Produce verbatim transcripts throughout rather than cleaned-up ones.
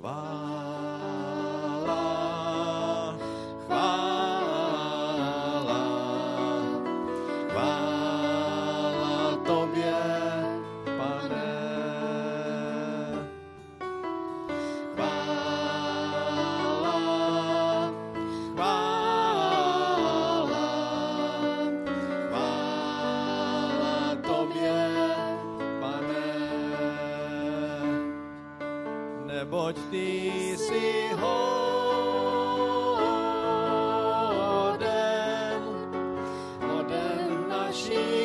Chvála, chvála, chvála tobě, Pane. Chvála, chvála, chvála tobě, Pane. Neboť ty jsi hoden, hoden naší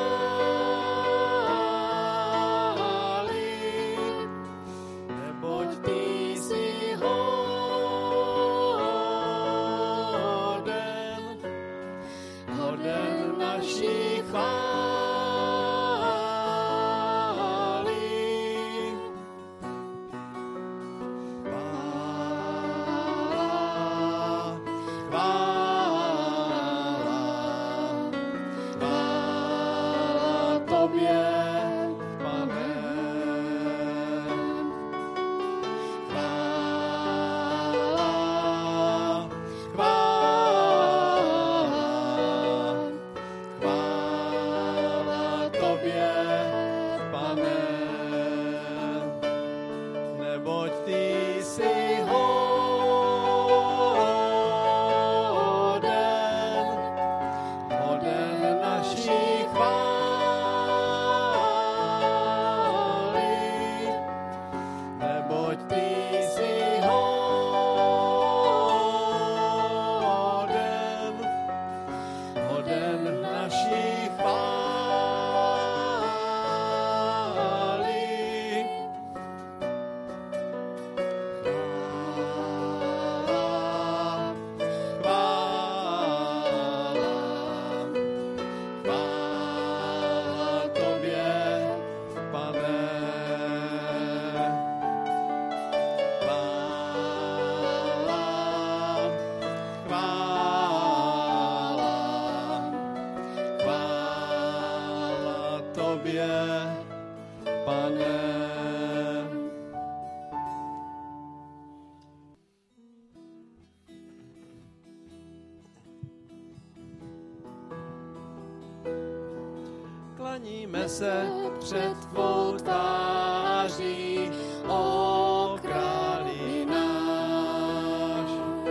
chvály. Neboť ty jsi hoden, hoden naší chvály. Klaníme se před tvou tváří, o králi náš.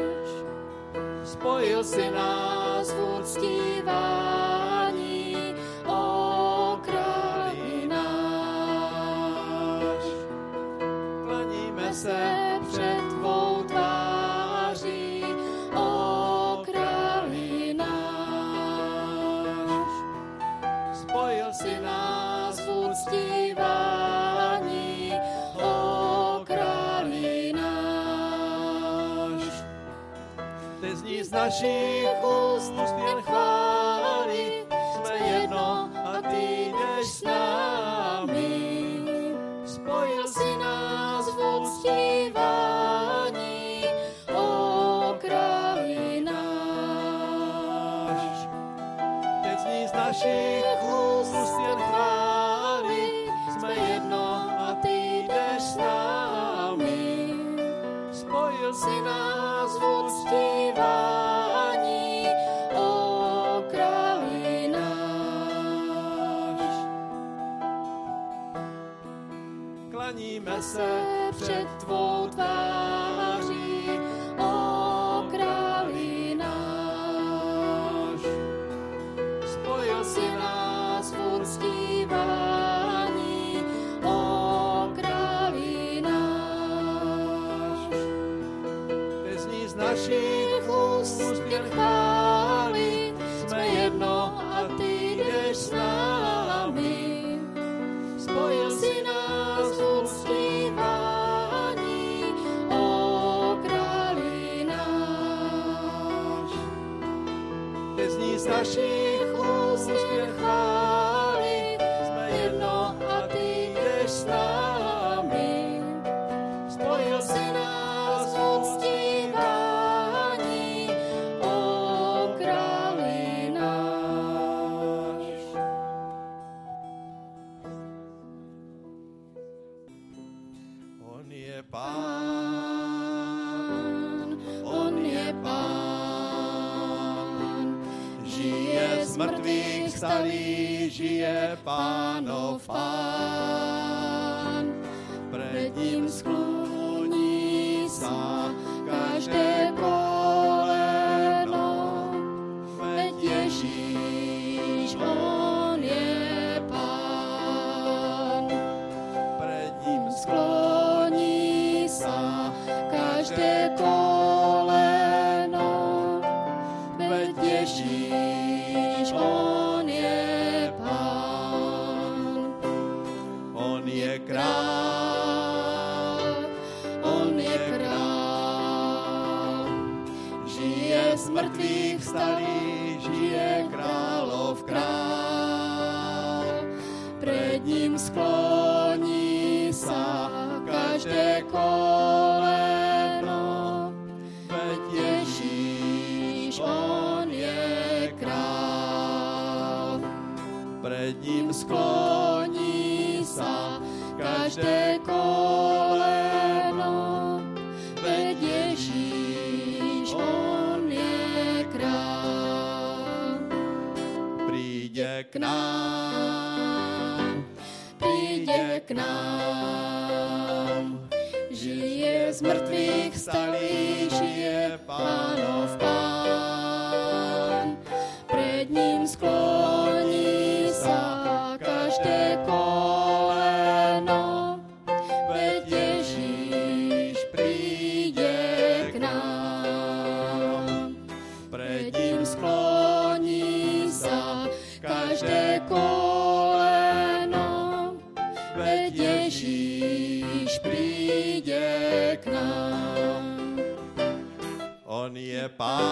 Spojil si nás v uctívání, o králi náš. Klaníme se před tvou tváří, o králi náš. Spojil si nás v uctívání, o králi náš. Ty zní z našich úst jen chvály, jsme jedno a ty jdeš s námi. Spojil si nás v uctívání, o králi náš. Teď zní z našich úst jen chvály, jsme jedno a ty jdeš s námi. Spojil si nás v uctívání, o králi náš. Klaníme se před tvou tváří, o králi náš. Spojil si nás v uctívání, o králi náš. Ty zní z našich úst jen chvály, jsme jedno a ty jdeš s námi. Spojil si nás v uctívání, o králi náš. Ty zní z našich úst jen chvály, jsme jedno a ty jdeš s námi. Spojil si nás v uctívání, o králi náš. On je Pán, on je Pán. Žije z mrtvých vstalý, žije Pánov Pán. Pred ním skloní sa každé koleno, veď Ježíš, on je Pán. Pred ním skloní sa každé koleno, veď Ježíš, on je Pán. On je král, on je král. Žije z mrtvých vstalý, žije králov král. Pred ním skloní sa každé koleno, veď Ježíš, on je král. Pred ním skloní sa každé koleno, veď Ježíš, on je král. Príde k nám, príde k nám, žije z mrtvých vstalý, žije Pánov Pán. Pred ním skloní sa každé koleno, veď Ježíš príde k nám. Pred ním skloní sa každé koleno, veď Ježíš príde k nám. On je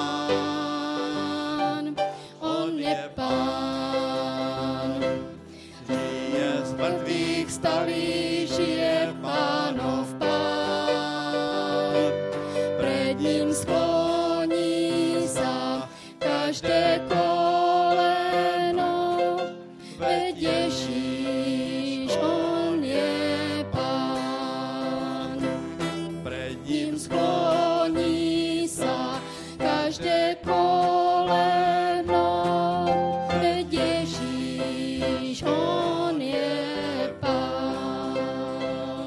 Pán, on je Pán. Žije z mrtvých vstalý, žije Pánov Pán. Pred ním skloní sa každé koleno, veď Ježíš, on je Pán. Pred ním skloní sa každé koleno, veď Ježíš, on je Pán.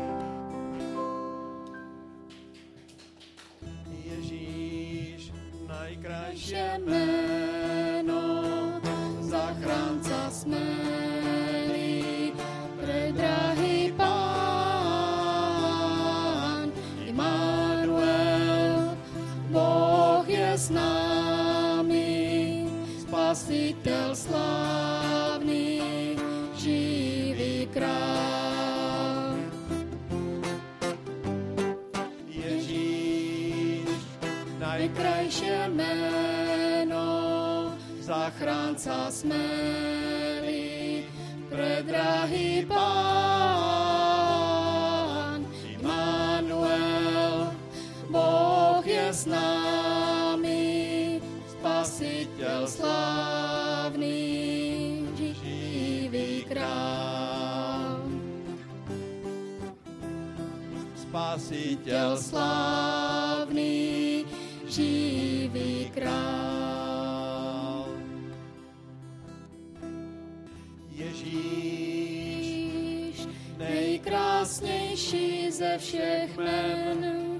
Ježíš, najkrajšie meno, zachránca smelý, predrahý Pán. Immanuel, Boh je s nami, Spasiteľ slávny, živý král. Ježíš, najkrajšie meno, zachránca smelý, predrahý Pán. Immanuel, Boh je s nami, Spasiteľ slávny, živý král. Spasiteľ slávny, živý král. Ježíš, nejkrásnější ze všech men.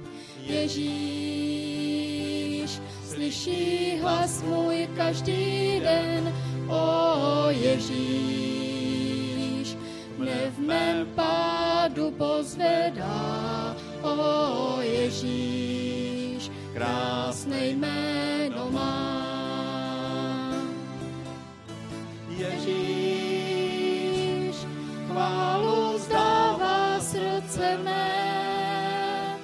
Ježíš, slyší hlas můj každý den. O Ježíš, mne v mém pádu pozvedá. O Ježíš, krásné jméno má. Ježíš, chválu vzdává srdce mé.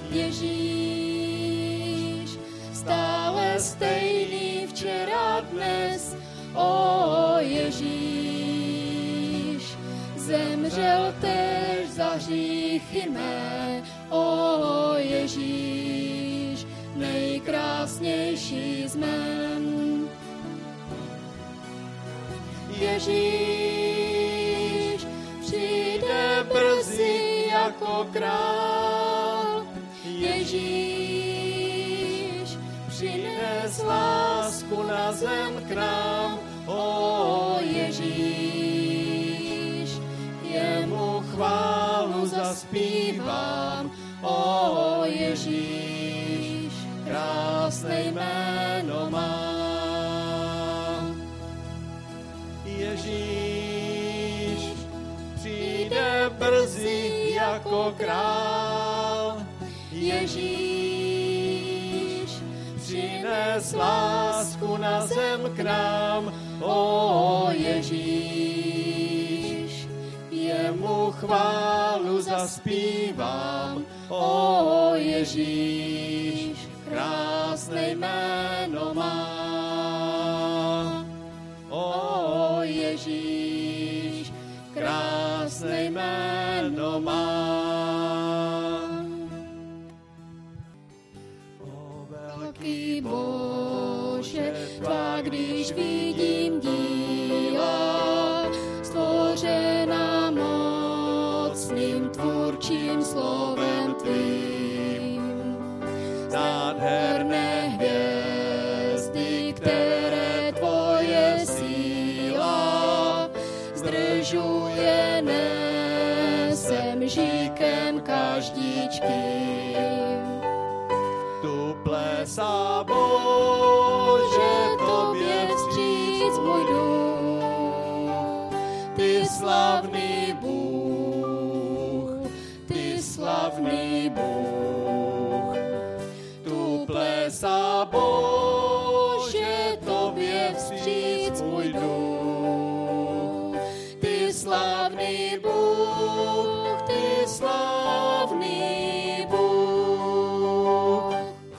Ježíš, stále stejný včera dnes. O Ježíš, zemřel též za hříchy mé. O Ježíš, nejkrásnější z men. Ježíš, přijde brzy jako jako král. Ježíš přines lásku na zem k nám, o Ježíš, jemu chválu zaspívám, o Ježíš, krásné jméno má. Ježíš přijde brzy jako král. Ježíš přines lásku na zem k nám, o Ježíš, jemu chválu zaspívám, o Ježíš, krásné jméno má. O Ježíš, krásné jméno má. O velký Bože, tvá, když vidím díla, stvořená mocným tvůrčím slovem tvým. Nádherné hvězdy, které tvoje síla zdržuje, nesem žíkem každičkým. Tu plesá Bože, tobě vstříc můj duch. Ty slavný Bůh, ty slavný Bůh. Tu plesá Bože, tobě vstříc můj duch. Ty slavný Bůh, ty slavný Bůh.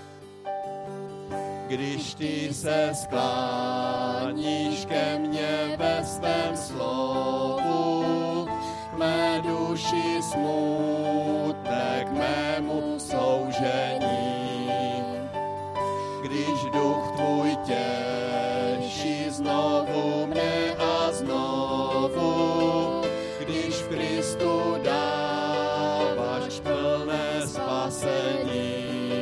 Když ty se skláníš ke mně ve svém slovu, k mé duši smutek mému soužení. Když duch tvůj těší znovu mě a znovu, když v Kristu dáváš plné spasení.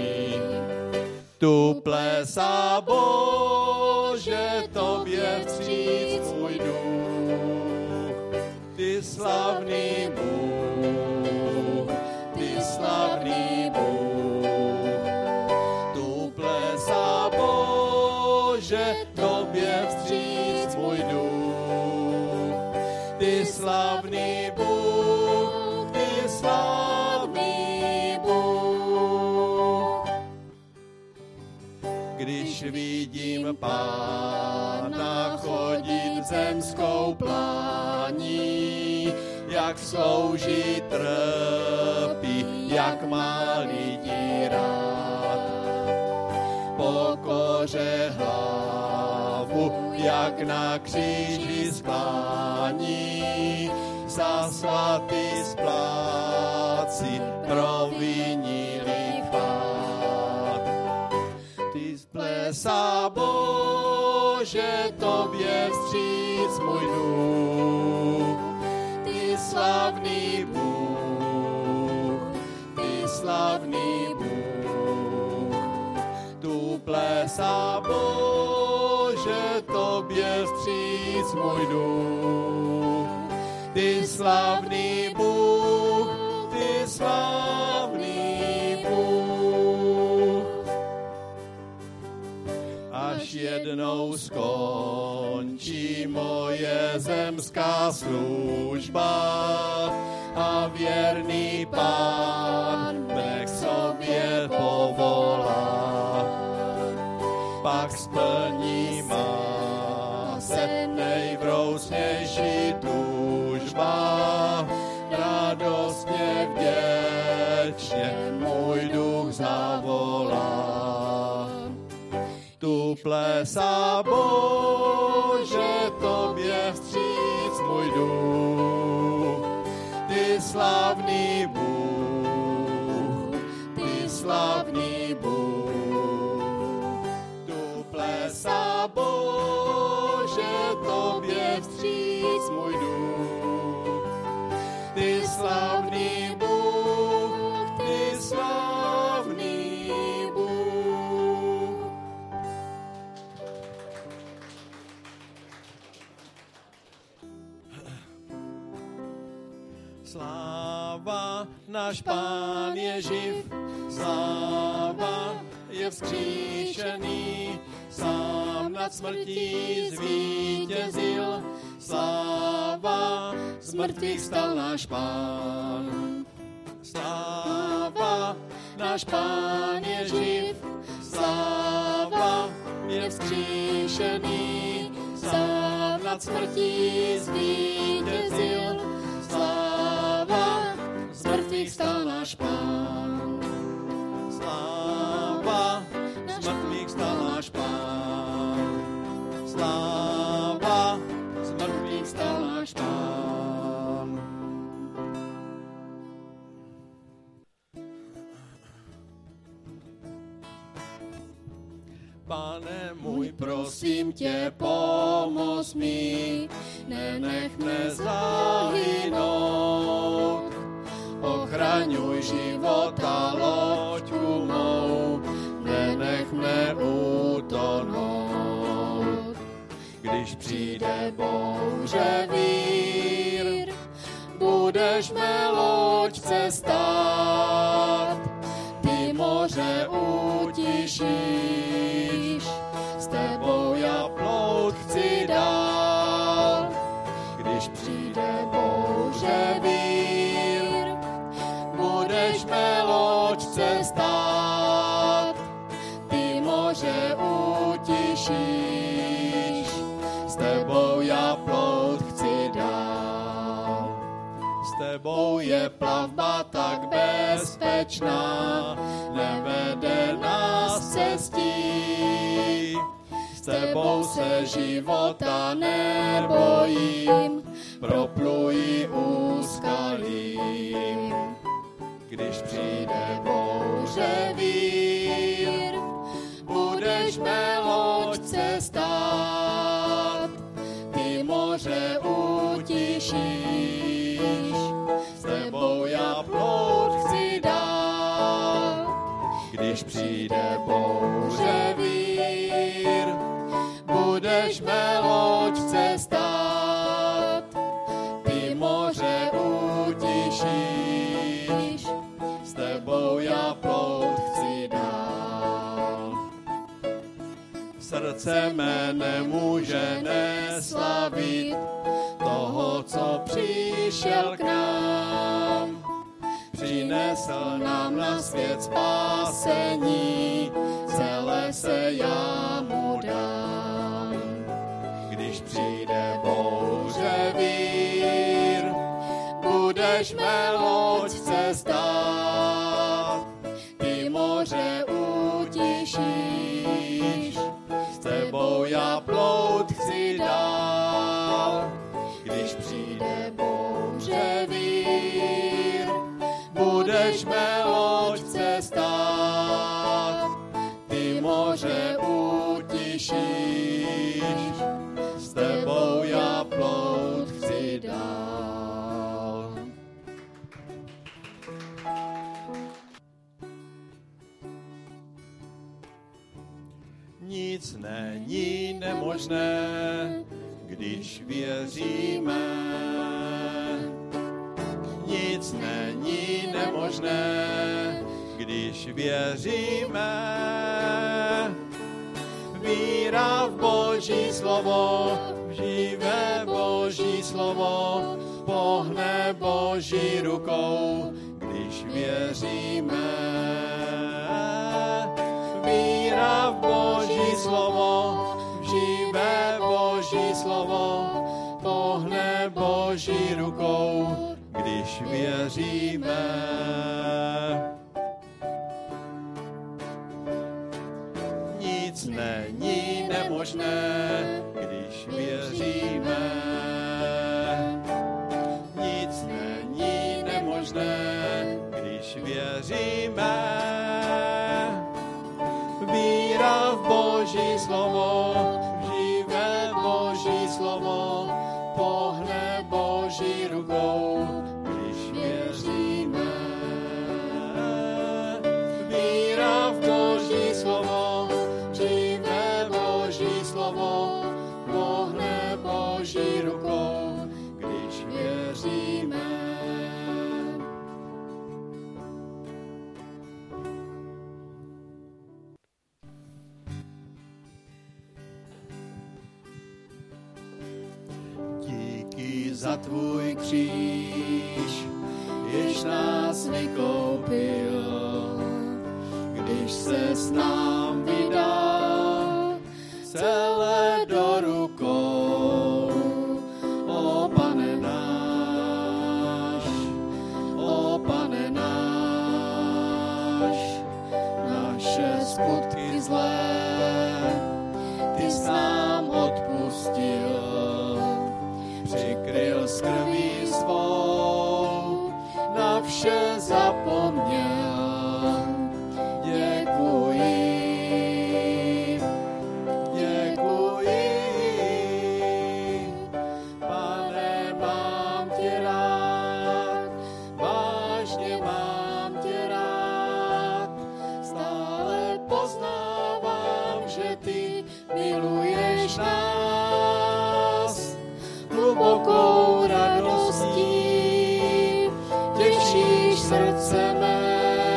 Tu plesá Bože, tobě vstříc můj duch. Ty slavný Bůh, ty slavný Bůh. Tu plesá Bože, tobě vstříc můj duch. Ty slavný Bůh, ty slavný Bůh. Když vidím Pána chodit zemskou plání, jak slouží, trpí, jak má lidi rád. Pokoře hlavu, jak na kříži sklání, za svatý splácí provinilý pád. Ty plesá Bože, tobě vstříc můj duch. Ty slavný Bůh, ty slavný Bůh. Tu plesá Bože, tobě vstříc můj duch. Ty slavný Bůh, ty slavný Bůh. Až jednou skončí moje zemská služba a věrný Pán mne k sobě povolá. Pak splní má se nejvroucnější tužba, radostně vděčně můj duch zavolá. Tu plesá Bože, tobě vstříc můj duch. Ty slavný Bůh, ty slavný Bůh. Tu plesá Bože, tobě vstříc můj duch. Ty slavný Bůh, náš Pán je živ, sláva je vzkříšený, sám nad smrtí zvítězil, sláva, z mrtvých stal náš Pán. Sláva, náš Pán je živ, sláva je vzkříšený, sám nad smrtí zvítězil, sláva, z mrtvých stal náš Pán. Sláva, z mrtvých stal náš Pán. Sláva, z mrtvých stal náš Pán. Pane můj, prosím tě, pomoz mi, nenech mne zahynout. Ochraňuj života loďku mou, nenech mne utonout. Když přijde bouře vír, budeš mé loďce stát. Ty moře utišíš, s tebou já plout chci dál. Když přijde bouře vír, budeš mé loďce stát. Ty moře utišíš, s tebou já plout chci dál. S tebou je plavba tak bezpečná, nevede nás cestí. S tebou se života nebojím, propluji úskalím. Když přijde bouře vír, budeš mé loďce stát. Ty moře utišíš, s tebou já plout chci dál. Když přijde bouře vír, budeš mé loďce stát. Ty moře utišíš, s tebou já plout chci dál. Srdce mé nemůže neslavit toho, co přišel k nám. Přinesl nám na svět spásení, celé se já mu dám. Když přijde bouře vír, budeš mé loďce stát. Ty moře utišíš, s tebou já plout chci dál. Když přijde bouře vír, budeš mé loďce stát. Ty moře utišíš, s tebou já plout chci dál. Nic není nemožné, když věříme. Nic není nemožné, když věříme. Víra v Boží slovo, v živé Boží slovo, pohne Boží rukou, když věříme. Víra v Boží slovo, v živé Boží slovo, pohne Boží rukou, když věříme. Nic není nemožné, když věříme. Nic není nemožné, když věříme. Víra v Boží slovo, v živé Boží slovo, pohne Boží rukou, když věříme. Víra v Boží slovo, v živé Boží slovo, pohne Boží rukou, když věříme. za tvůj kříž, jež nás vykoupil, když se s nám vydal celé do rukou. O Pane náš, o Pane náš, naše skutky zlé ty jsi nám odpustil, přikryl s krví svou, na vše zapomněl. Děkuji, děkuji, Pane, mám tě rád, vážně mám tě rád, stále poznávám, že ty miluješ nás, hlubokou radostí těšíš srdce mé,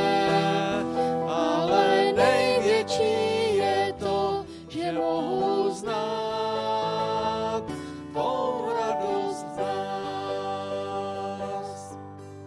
ale největší je to, že mohu znát tvou radost z nás.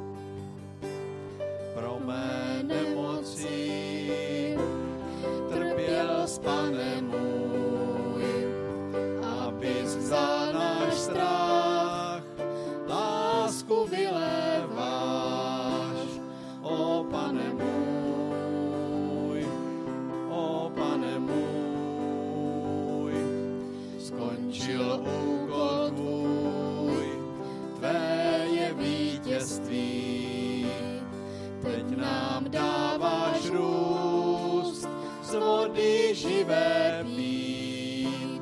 Pro mé nemoci trpěl s Pane můj, abys vzal náš strach, lásku vyléváš, o Pane můj, o Pane můj. Skončil úkol tvůj, tvé je vítězství, teď nám dáváš růst, z vody živé pít.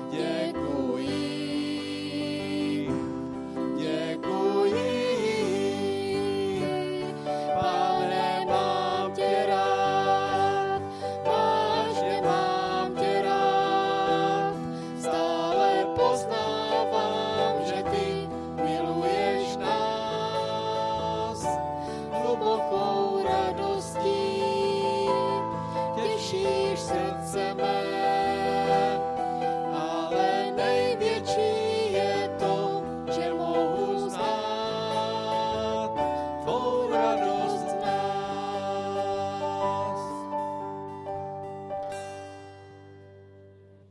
Děkuji, děkuji, Pane, mám tě rád, vážně mám tě rád, stále poznávám, že ty miluješ nás, hlubokou radostí těšíš srdce